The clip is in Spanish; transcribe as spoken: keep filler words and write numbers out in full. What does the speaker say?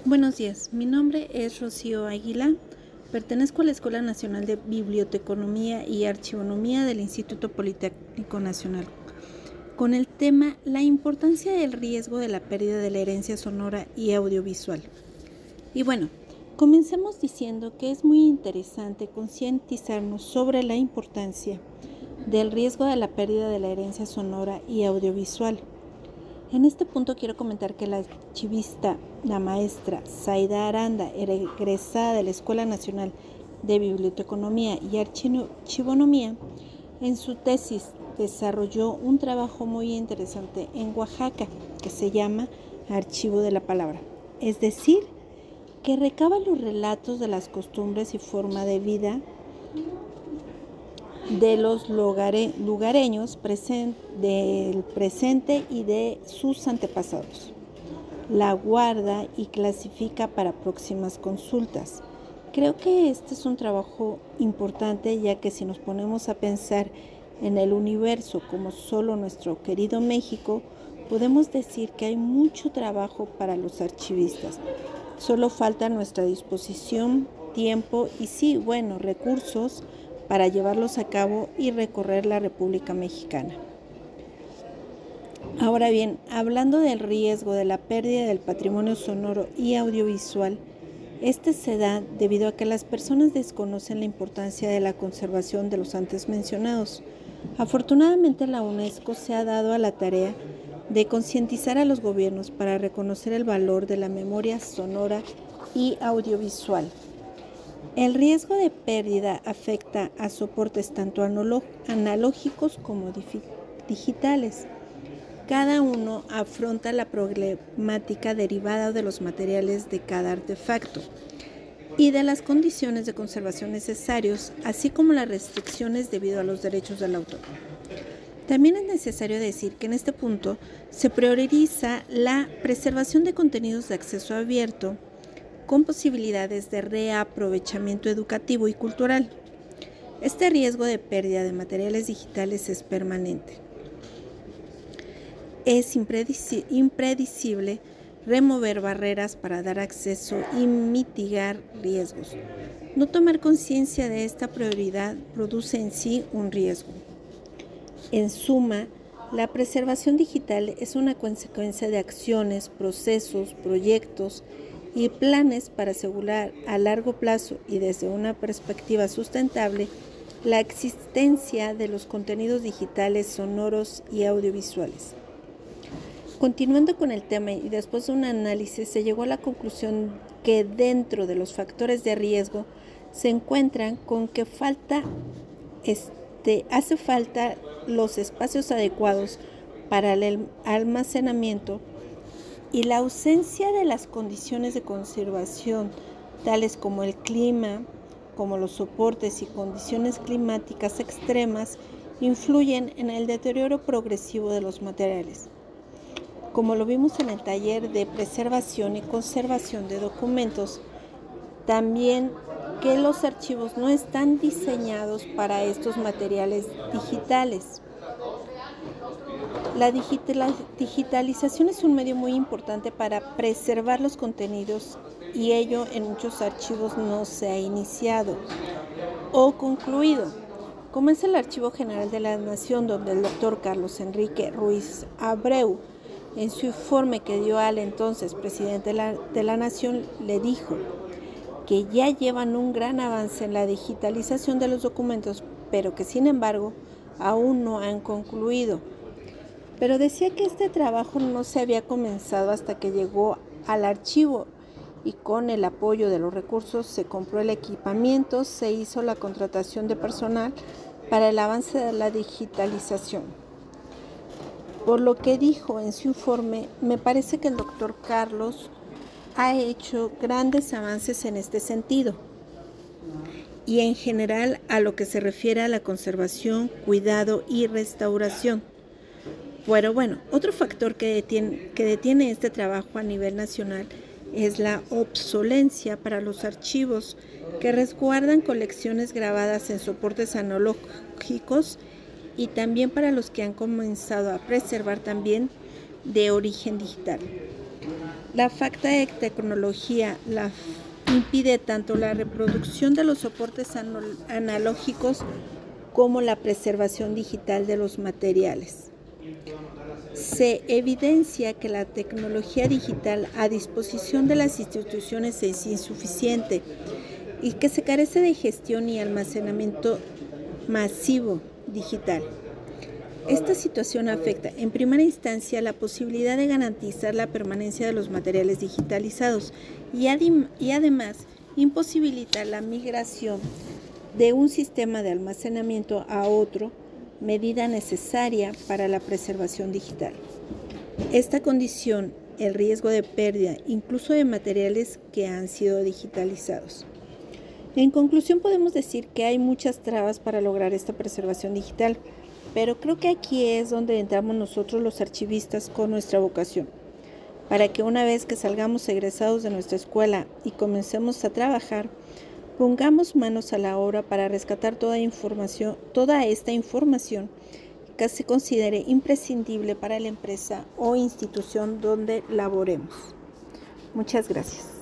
Buenos días, mi nombre es Rocío Águila, pertenezco a la Escuela Nacional de Biblioteconomía y Archivonomía del Instituto Politécnico Nacional, con el tema La importancia del riesgo de la pérdida de la herencia sonora y audiovisual. Y bueno, comencemos diciendo que es muy interesante concientizarnos sobre la importancia del riesgo de la pérdida de la herencia sonora y audiovisual. En este punto quiero comentar que la archivista, la maestra Zaida Aranda, egresada de la Escuela Nacional de Biblioteconomía y Archivonomía, en su tesis desarrolló un trabajo muy interesante en Oaxaca que se llama Archivo de la Palabra, es decir, que recaba los relatos de las costumbres y forma de vida de los lugare, lugareños present, del presente y de sus antepasados. La guarda y clasifica para próximas consultas. Creo que este es un trabajo importante, ya que si nos ponemos a pensar en el universo como solo nuestro querido México, podemos decir que hay mucho trabajo para los archivistas. Solo falta nuestra disposición, tiempo y sí, bueno, recursos para llevarlos a cabo y recorrer la República Mexicana. Ahora bien, hablando del riesgo de la pérdida del patrimonio sonoro y audiovisual, este se da debido a que las personas desconocen la importancia de la conservación de los antes mencionados. Afortunadamente, la UNESCO se ha dado a la tarea de concientizar a los gobiernos para reconocer el valor de la memoria sonora y audiovisual. El riesgo de pérdida afecta a soportes tanto analógicos como digitales. Cada uno afronta la problemática derivada de los materiales de cada artefacto y de las condiciones de conservación necesarios, así como las restricciones debido a los derechos del autor. También es necesario decir que en este punto se prioriza la preservación de contenidos de acceso abierto con posibilidades de reaprovechamiento educativo y cultural. Este riesgo de pérdida de materiales digitales es permanente. Es impredecible remover barreras para dar acceso y mitigar riesgos. No tomar conciencia de esta prioridad produce en sí un riesgo. En suma, la preservación digital es una consecuencia de acciones, procesos, proyectos y planes para asegurar a largo plazo y desde una perspectiva sustentable la existencia de los contenidos digitales, sonoros y audiovisuales. Continuando con el tema y después de un análisis, se llegó a la conclusión que dentro de los factores de riesgo se encuentran con que falta, este, hace falta los espacios adecuados para el almacenamiento y la ausencia de las condiciones de conservación, tales como el clima, como los soportes y condiciones climáticas extremas, influyen en el deterioro progresivo de los materiales. Como lo vimos en el taller de preservación y conservación de documentos, también que los archivos no están diseñados para estos materiales digitales. La digitalización es un medio muy importante para preservar los contenidos y ello en muchos archivos no se ha iniciado o concluido, como es el Archivo General de la Nación, donde el doctor Carlos Enrique Ruiz Abreu, en su informe que dio al entonces presidente de la, de la Nación, le dijo que ya llevan un gran avance en la digitalización de los documentos, pero que sin embargo aún no han concluido. Pero decía que este trabajo no se había comenzado hasta que llegó al archivo y con el apoyo de los recursos se compró el equipamiento, se hizo la contratación de personal para el avance de la digitalización. Por lo que dijo en su informe, me parece que el doctor Carlos ha hecho grandes avances en este sentido y en general a lo que se refiere a la conservación, cuidado y restauración. Pero bueno, otro factor que detiene, que detiene este trabajo a nivel nacional es la obsolencia para los archivos que resguardan colecciones grabadas en soportes analógicos y también para los que han comenzado a preservar también de origen digital. La falta de tecnología la impide tanto la reproducción de los soportes analógicos como la preservación digital de los materiales. Se evidencia que la tecnología digital a disposición de las instituciones es insuficiente y que se carece de gestión y almacenamiento masivo digital. Esta situación afecta, en primera instancia, la posibilidad de garantizar la permanencia de los materiales digitalizados y, adim- y además imposibilita la migración de un sistema de almacenamiento a otro, medida necesaria para la preservación digital. Esta condición, el riesgo de pérdida, incluso de materiales que han sido digitalizados. En conclusión, podemos decir que hay muchas trabas para lograr esta preservación digital, pero creo que aquí es donde entramos nosotros los archivistas con nuestra vocación, para que una vez que salgamos egresados de nuestra escuela y comencemos a trabajar, pongamos manos a la obra para rescatar toda información, toda esta información que se considere imprescindible para la empresa o institución donde laboremos. Muchas gracias.